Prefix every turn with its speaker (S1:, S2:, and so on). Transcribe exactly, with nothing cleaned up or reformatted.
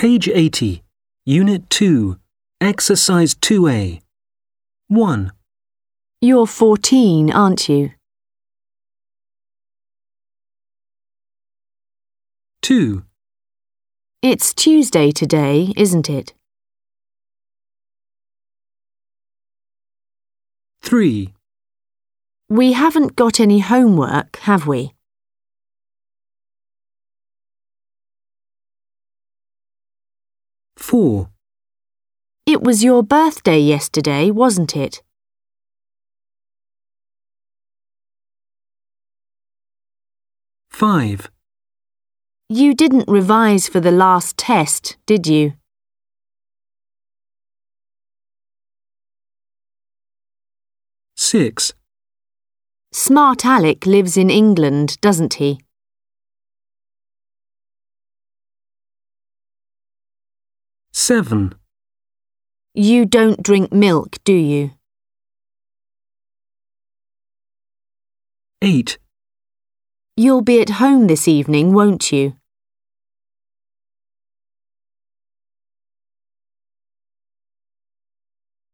S1: Page eighty, Unit two, Exercise two A. one.
S2: You're fourteen, aren't you?
S1: two.
S2: It's Tuesday today, isn't it?
S1: three.
S2: We haven't got any homework, have we?
S1: four.
S2: It was your birthday yesterday, wasn't it?
S1: five.
S2: You didn't revise for the last test, did you?
S1: six.
S2: Smart Alec lives in England, doesn't he?
S1: seven.
S2: You don't drink milk, do you?
S1: eight.
S2: You'll be at home this evening, won't you?